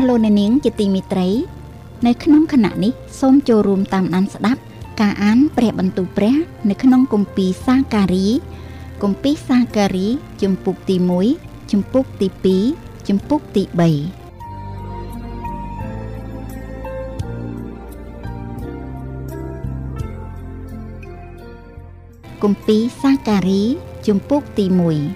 ស់លោកអ្នកនាងជាទីមេត្រីនៅក្នុងខណៈនេះសូមចូលរួមតាមដានស្ដាប់ការអានព្រះបន្ទូលព្រះនៅក្នុងគម្ពីរសាការីជំពូកទី1ជំពូកទី2ជំពូកទី3គម្ពីរសាការីជំពូកទី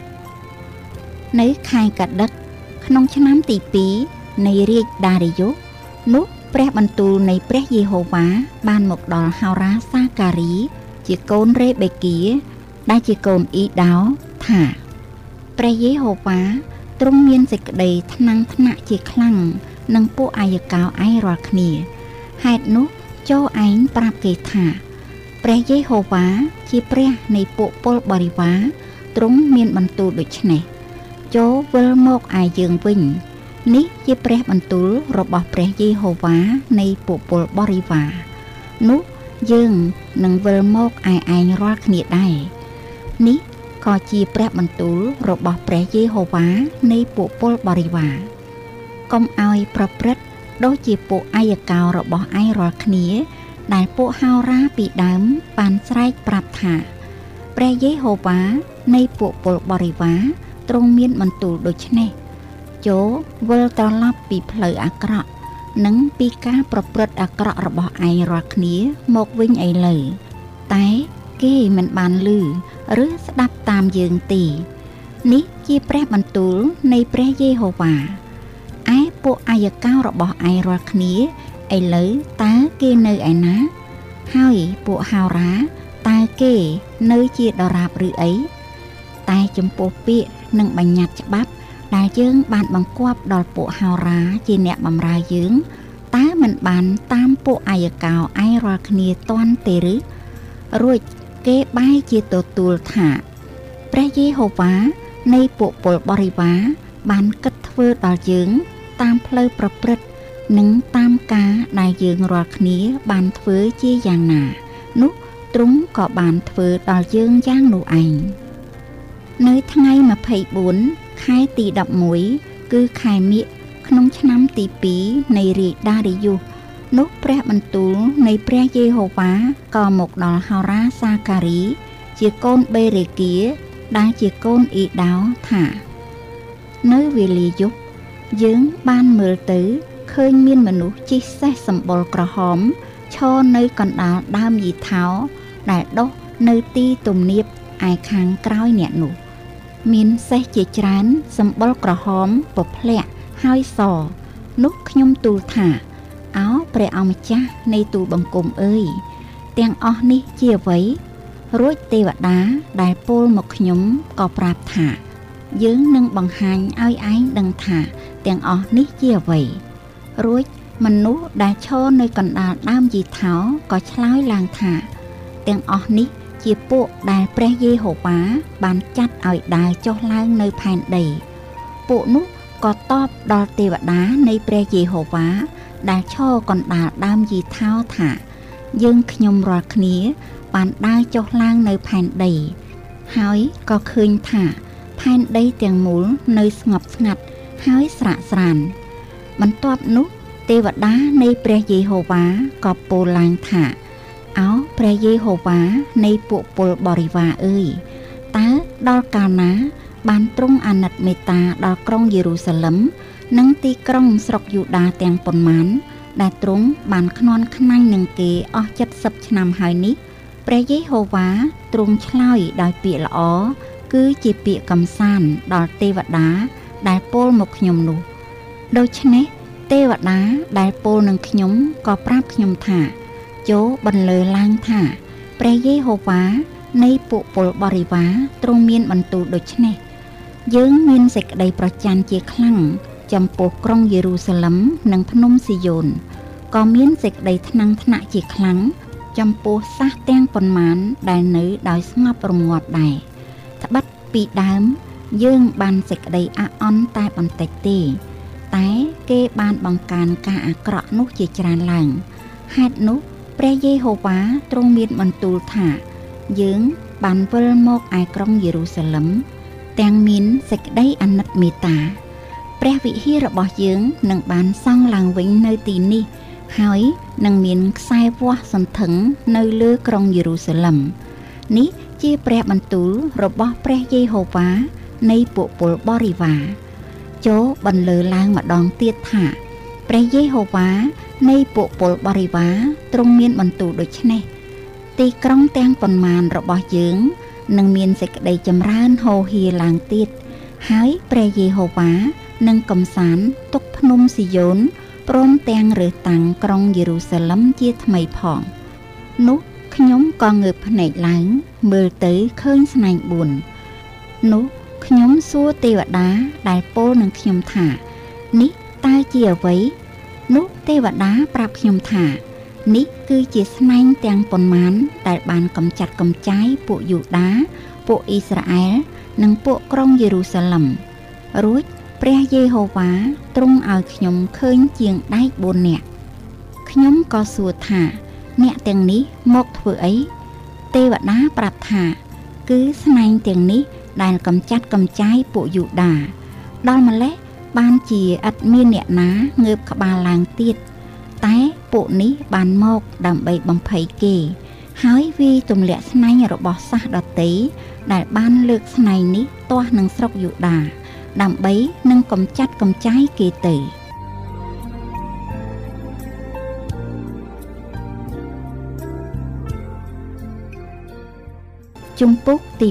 1នៅខែកដិកក្នុងឆ្នាំទី2នៃរាជដារីយ៉ូសនោះព្រះបន្ទូលនៃព្រះយេហូវ៉ាបានមកដល់ហោរាសាការីជាកូនរេបេគាដែលជាកូនអ៊ីដោថាព្រះយេហូវ៉ាទ្រង់មានសេចក្តីថ្នាំងថ្នាក់ជាខ្លាំងនឹងពួកអាយកោឯងរាល់គ្នាហេតុនោះចូលឯងប្រាប់គេថាព្រះយេហូវ៉ាជាព្រះនៃពួកពលបរិវារទ្រង់មានបន្ទូលដូច្នេះចូលវិលមកឯយើងវិញនេះជាព្រះបន្ទូលរបស់ព្រះយេហូវ៉ានៃពួកពលបរិវារនោះយើងនឹងវិលមកឯឯងរាល់គ្នាដែរនេះក៏ជាព្រះបន្ទូលរបស់ព្រះយេហូវ៉ានៃពួកពលបរិវារកុំឲ្យប្រព្រឹត្តដូចជាពួកអាយកោរបស់ឯងរាល់គ្នាដែលពួកហោរាពីដើមបានស្រែកប្រាប់ថាព្រះយេហូវ៉ានៃពួកពលបរិវារទ្រង់មានបន្ទូលដូច្នេះចូលវិលត្រឡប់ពីផ្លូវអាក្រក់និងពីការប្រព្រឹត្តអាក្រក់របស់ឯងរាល់គ្នាមកវិញឥឡូវតែគេមិនបានឮឬស្ដាប់តាមយើងទេនេះជាព្រះបន្ទូលនៃព្រះយេហូវ៉ាឯពួកអាយកោរបស់ឯងរាល់គ្នាឥឡូវតើគេនៅឯណាហើយពួកហោរាតើគេនៅជាដរាបឬអីតែចំពោះពាក្យនិងបញ្ញត្តិច្បាប់ដែលយើងបានបង្គាប់ដល់ពួកហោរាជាអ្នកបម្រើយើងតើមិនបានតាមពួកអាយកោឯងរាល់គ្នាទាន់ទេឬរួចគេបែរជាទទួលថាព្រះយេហូវ៉ានៃពួកពលបរិវារបានគិតធ្វើដល់យើងតាមផ្លូវប្រព្រឹត្តនិងតាមការដែលយើងរាល់គ្នាបានធ្វើជាយ៉ាងណានោះទ្រង់ក៏បានធ្វើដល់យើងយ៉ាងនោះឯងនៅថ្ងៃ24ខែទី11គឺខែមិញក្នុងឆ្នាំទី2នៃរាជដារីយ៉ូសនោះព្រះបន្ទូលនៃព្រះយេហូវ៉ាក៏មកដល់ហោរាសាការីជាកូនបេរេគាដែលជាកូនអ៊ីដោថានៅវេលាយប់យើងបានមើលទៅឃើញមានមនុស្សជិះសេះសម្បុរក្រហមឈរនៅកណ្ដាលដើមយីថោដែលដុះនៅទីទំនាបឯខាងក្រោយអ្នកនោះមានសេះជាច្រើនសម្បុរក្រហមពភ្លាក់ហើយសនោះខ្ញុំទូលថាអោព្រះអង្គម្ចាស់នៃទូលបង្គំអើយទាំងអស់នេះជាអ្វីរួចទេវតាដែលពោលមកខ្ញុំក៏ប្រាប់ថាយើងនឹងបង្ហាញឲ្យឯងដឹងថាទាំងអស់នេះជាអ្វីរួចមនុស្សដែលឈរនៅកណ្ដាលដើមយីថោក៏ឆ្លើយឡើងថាទាំងអស់នេះជាពួកដែលព្រះយេហូវ៉ាបានចាត់ឲ្យដើរចុះឡើងនៅផែនដីពួកនោះក៏តបដល់ទេវតានៃព្រះយេហូវ៉ាដែលឈរកណ្ដាលដើមយីថោថាយើងខ្ញុំរាល់គ្នាបានដើរចុះឡើងនៅផែនដីហើយក៏ឃើញថាផែនដីទាំងមូលនៅស្ងប់ស្ងាត់ហើយស្រាកស្រានបន្ទាប់នោះទេវតានៃព្រះយេហូវ៉ាក៏ពោលឡើងថាអោព្រះយេហូវ៉ានៃពួកពលបរិវារអើយតើដល់កាលណាបានទ្រង់អាណិតមេត្តាដល់ក្រុងយេរូសាឡឹមនិងទីក្រុងស្រុកយូដាទាំងប៉ុន្មានដែលទ្រង់បានខ្នាន់ខ្នាញ់នឹងគេអស់70ឆ្នាំហើយនេះព្រះយេហូវ៉ាទ្រង់ឆ្លើយដោយពាក្យល្អគឺជាពាក្យកំសាន្តដល់ទេវតាដែលពោលមកខ្ញុំនោះដូច្នេះទេវតាដែលពោលនឹងខ្ញុំក៏ប្រាប់ខ្ញុំថាចូលបន្លឺឡើងថាព្រះយេហូវ៉ានៃពួកពលបរិវារទ្រង់មានបន្ទូលដូច្នេះយើងមានសេចក្តីប្រច័ណ្ឌជាខ្លាំងចំពោះក្រុងយេរូសាឡឹមនិងភ្នំស៊ីយ៉ូនក៏មានសេចក្តីថ្នាំងថ្នាក់ជាខ្លាំងចំពោះសះទាំងប៉ុន្មានដែលនៅដោយស្ងប់រងាប់ដែរត្បិតពីដើមយើងបានសេចក្តីអាក់អន់តែបន្តិចទេតែគេបានបង្កើនការអាក្រក់នោះជាច្រើនឡើងហេតុនោះព្រះយេហូវ៉ាទ្រង់មានបន្ទូលថាយើងបានវិលមកឯក្រុងយេរូសាឡឹមទាំងមានសេចក្តីអាណិតមេត្តា ពព្រះវិហាររបស់យើងនឹងបានសង់ឡើងវិញនៅទីនេះហើយនឹងមានខ្សែវាស់សន្ធឹងនៅលើក្រុងយេរូសាឡិមនេះជាព្រះបន្ទូលរបស់ព្រះយេហូវ៉ានៃពួកពលបរិវារចូលបន្លឺឡើងម្ដងទៀតថាព្រះយេហូវ៉ានៃពួកពលបរិវារទ្រង់មានបន្ទូលដូច្នេះទីក្រុងទាំងប៉ុន្មានរបស់យើងនឹងមានសេចក្តីចម្រើនហូរហៀរឡើងទៀតហើយព្រះយេហូវ៉ានឹងកំសាន្តទុកភ្នំស៊ីយ៉ូនព្រមទាំងរើសតាំងក្រុងយេរូសាឡិមជាថ្មីផងនោះខ្ញុំក៏ងើបភ្នែកឡើងមើលទៅឃើញស្នែង4នោះខ្ញុំសួរទេវតាដែលពោលនឹងខ្ញុំថានេះតើជាអ្វីនោះទេវតាប្រាប់ខ្ញុំថានេះគឺជាស្នែងទាំងប៉ុន្មានដែលបានកំចាត់កំចាយពួកយូដាពួកអ៊ីស្រាអែលនិងពួកក្រុងយេរូសាឡិមរួចព្រះយេហូវ៉ាទ្រង់ឲ្យខ្ញុំឃើញជាងដែក4នាក់ខ្ញុំក៏សួរថាអ្នកទាំងនេះមកធ្វើអីទេវតាប្រាប់ថាគឺស្នែងទាំងនេះដែលកំចាត់កំចាយពួកយូដាដល់ម្លេះបានជាឥតមានអ្នកណាងើបក្បាលឡើងទៀតតែពួកនេះបានមកដើម្បីបំភ័យគេហើយវាទម្លាក់ស្នែងរបស់សាសដតីដែលបានលើកស្នែងនេះទាស់នឹងស្រុកយូដាដើម្បីនឹងកំចាត់កំចាយគេទៅជំពូកទី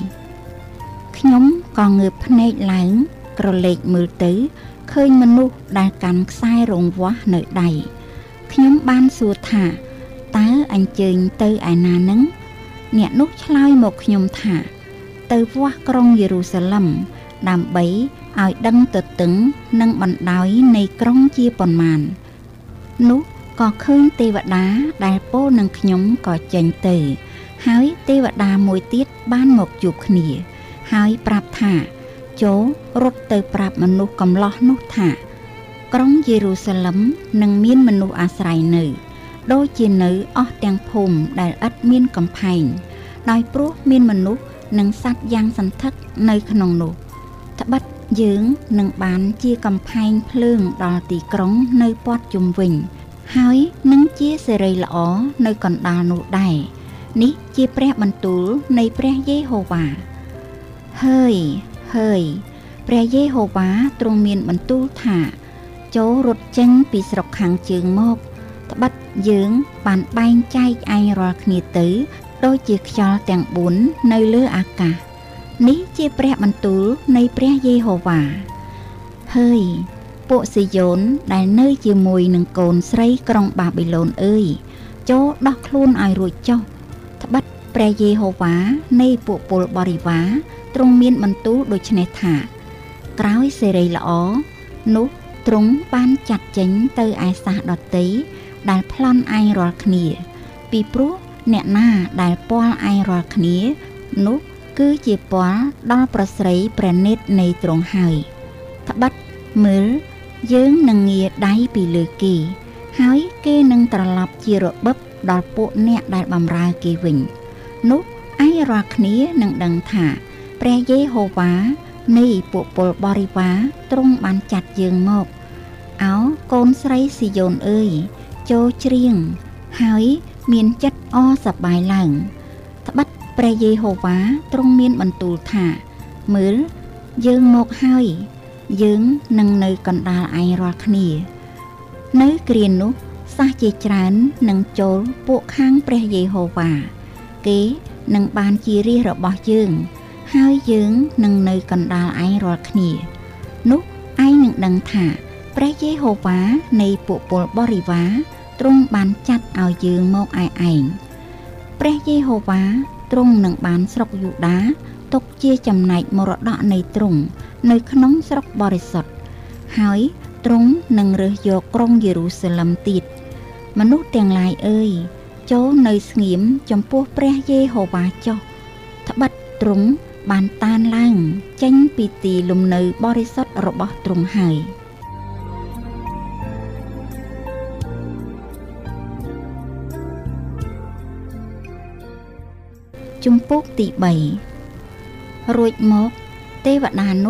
2ខ្ញុំក៏ងើបភ្នែកឡើងក្រឡេកមើលទៅឃើញមនុស្សដែលកាន់ខ្សែរង្វាស់នៅដៃខ្ញុំបានសួរថាតើអញ្ជើញទៅឯណានឹងអ្នកនោះឆ្លើយមកខ្ញុំថាទៅវាស់ក្រុងយេរូសាឡិមដើម្បីឲ្យដឹងទទឹងនិងបណ្ដោយនៃក្រុងជាប៉ុន្មាននោះក៏ឃើញទេវតាដែលពោលនឹងខ្ញុំក៏ចេញទៅហើយទេវតាមួយទៀតបានមកជួបគ្នាហើយប្រាប់ថាចូលរត់ទៅប្រាប់មនុស្សកំឡោះនោះថាក្រុងយេរូសាឡិមនឹងមានមនុស្សអាស្រ័យនៅដូចជានៅអស់ទាំងភូមិដែលឥតមានកំផែងដោយព្រោះមានមនុស្សនិងសត្វយ៉ាងសន្ធឹកនៅក្នុងនោះត្បិតយើងនឹងបានជាកំផែងភ្លើងដល់ទីក្រុងនៅព័ទ្ធជុំវិញហើយនឹងជាសេរីល្អនៅកណ្ដាលនោះដែរនេះជាព្រះបន្ទូលនៃព្រះយេហូវ៉ាហើយព្រះយេហូវ៉ាទ្រង់មានបន្ទូលថាចូលរត់ចេញពីស្រុកខាងជើងមកត្បិតយើងបានបែងចែកឯងរាល់គ្នាទៅដូចជាខ្យល់ទាំង4នៅលើអាកាសនេះជាព្រះបន្ទូលនៃព្រះយេហូវ៉ាហើយពួកស៊ីយ៉ូនដែលនៅជាមួយនឹងកូនស្រីក្រុងបាប៊ីឡូនអើយចូលដោះខ្លួនឲ្យរួចចុះត្បិតព្រះយេហូវ៉ានៃពួកពលបរិវារទ្រង់មានបន្ទូលដូចនេះថាក្រោយសេរីល្អនោះទ្រង់បានចាត់ចេញទៅឯសាសដតីដែលប្លន់ឯងរាល់គ្នាពីព្រោះអ្នកណាដែលពាល់ឯងរាល់គ្នានោះគឺជាពាល់ដល់ប្រស្រីព្រះនេតនៃទ្រង់ហើយត្បិតមើលយើងនឹងងារដៃពីលើគេហើយគេនឹងត្រឡប់ជារបបដល់ពួកអ្នកដែលបម្រើគេវិញនោះឯងរាល់គ្នានឹងដឹងថាព្រះយេហូវ៉ានៃពួកពលបរិវារទ្រង់បានចាត់យើងមកអោកូនស្រីស៊ីយ៉ូនអើយចូលច្រៀងហើយមានចិត្តអសប្បាយឡើងត្បិតព្រះយេហូវ៉ាទ្រង់មានបន្ទូលថាមើលយើងមកហើយយើងនឹងនៅកណ្ដាលឯងរាល់គ្នានៅគ្រានោះសាសជាច្រើននឹងចូលពួកខាងព្រះយេហូវ៉ាគេនឹងបានជារាជរបស់យើងហើយយើងនឹងនៅកណ្ដាលឯងរាល់គ្នានោះឯងនឹងដឹងថាព្រះយេហូវ៉ានៃពួកពលបរិវារទ្រង់បានចាត់ឲ្យយើងមកឯងព្រះយេហូវ៉ាទ្រង់នឹងបានស្រុកយូដាទុកជាចំណែកមរតកនៃទ្រង់នៅក្នុងស្រុកបរិសុទ្ធហើយទ្រង់នឹងរើសយកក្រុងយេរូសាឡិមទៀតមនុស្សទាំងឡាយអើយចូលនៅស្ងៀមចំពោះព្រះយេហូវ៉ាចុះត្បិតទ្រង់បានតានឡើងចេញពីទីលំនៅបរិសុទ្ធរបស់ទ្រង់ហើយជំពូកទី3រួចមកទេវតានោះ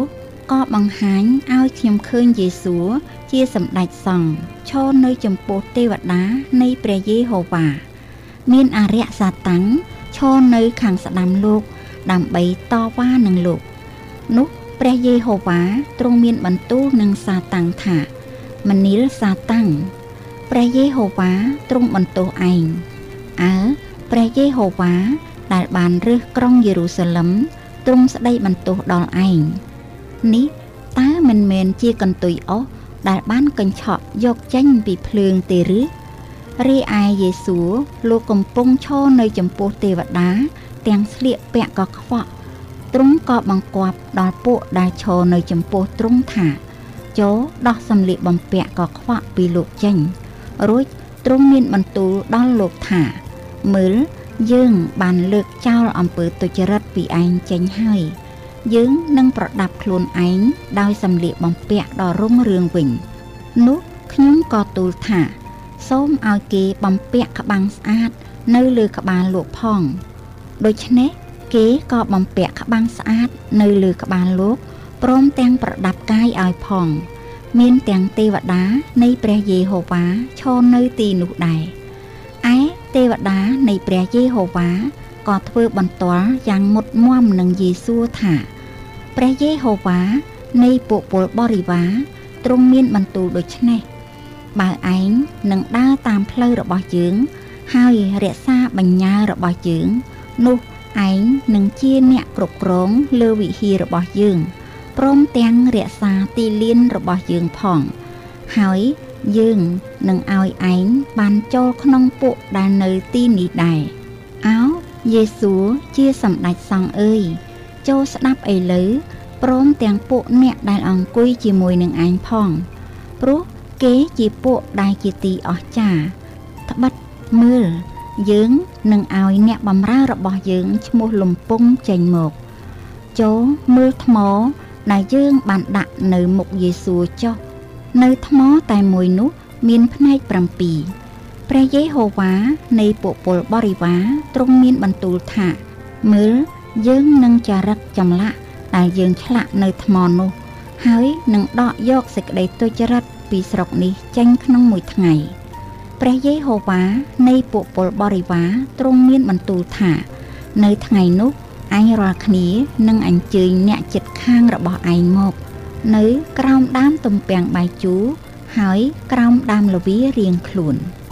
ក៏បង្ហាញឲ្យខ្ញុំឃើញយេស៊ូវជាសម្ដេចសង្ឃឈរនៅចំពោះទេវតានៃព្រះយេហូវ៉ាមានអារក្សសាតាំងឈរនៅខាងស្ដាំលោកដើម្បីតវ៉ានឹងលោកនោះព្រះយេហូវ៉ាទ្រង់មានបន្ទូលនឹងសាតាំងថាមនាលសាតាំងព្រះយេហូវ៉ាទ្រង់បន្ទោសឯងព្រះយេហូវ៉ាដែលបានរើសក្រុងយេរូសាឡឹមទ្រង់ស្ដីបន្ទោសដល់ឯងនេះតើមិនមែនជាកន្ទុយអុសដែលបានកញ្ឆក់យកចេញពីភ្លើងទេឬរីឯយេស៊ូវលោកកំពុងឈរនៅចំពោះទេវតាទាំងស្លៀកពាក់កខ្វក់ទ្រង់ក៏បង្គាប់ដល់ពួកដែលឈរនៅចំពោះទ្រង់ថាចូលដោះសម្លៀកបំពាក់កខ្វក់ពីលោកចេញរួចទ្រង់មានបន្ទូលដល់លោកថាមើលយើងបានលើកចោលអំពើទុច្ចរិតពីឯងចេញហើយយើងនឹងប្រដាប់ខ្លួនឯងដោយសម្លៀកបំពាក់ដ៏រុងរឿងវិញនោះខ្ញុំក៏ទូលថាសូមឲ្យគេបំពាក់ក្បាំងស្អាតនៅលើក្បាលលោកផងដូច្នេះគេក៏បំពាក់ក្បាំងស្អាតនៅលើក្បាលលោកព្រមទាំងប្រដាប់កាយឲ្យផងមានទាំងទេវតានៃព្រះយេហូវ៉ាឈរនៅទីនោះដែរឯទេវតានៃព្រះយេហូវ៉ាក៏ធ្វើបន្ទាល់យ៉ាងមុតមាំនឹងយេស៊ូវថាព្រះយេហូវ៉ានៃពួកពលបរិវារទ្រង់មានបន្ទូលដូចនេះបើឯងនឹងដើរតាមផ្លូវរបស់យើងហើយរក្សាបញ្ញើរបស់យើងនោះឯងនឹងជាអ្នកគ្រប់គ្រងលើវិហាររបស់យើងព្រមទាំងរក្សាទីលានរបស់យើងផងហើយយើងនឹងឲ្យឯងបានចូលក្នុងពួកដែលនៅទីនេះដែរយេស៊ូវជាសម្ដេចសង្ឃអើយចូលស្ដាប់ឥឡូវព្រមទាំងពួកអ្នកដែលអង្គុយជាមួយនឹងឯងផងព្រោះគេជាពួកដែលជាទីអស្ចារ្យត្បិតមើលយើងនឹងឲ្យអ្នកបម្រើរបស់យើងឈ្មោះលំពង់ចេញមកចូលមើលថ្មដែលយើងបានដាក់នៅមុខយេស៊ូវចុះនៅថ្មតែមួយនោះមានផ្នែក7ព្រះយេហូវ៉ានៃពួកពលបរិវារទ្រង់មានបន្ទូលថាមើលយើងនឹងចារឹកចម្លាក់ដែលយើងឆ្លាក់នៅថ្មនោះហើយនឹងដកយកសេចក្តីទុច្ចរិតពីស្រុកនេះចេញក្នុងមួយថ្ងៃព្រះយេហូវ៉ានៃពួកពលបរិវារទ្រង់មានបន្ទូលថានៅថ្ងៃនោះឯងរាល់គ្នានឹងអញ្ជើញអ្នកជិតខាងរបស់ឯងមកនៅក្រោមដើមទំពាំងបាយជូរហើយក្រោមដើមល្វារៀងខ្លួន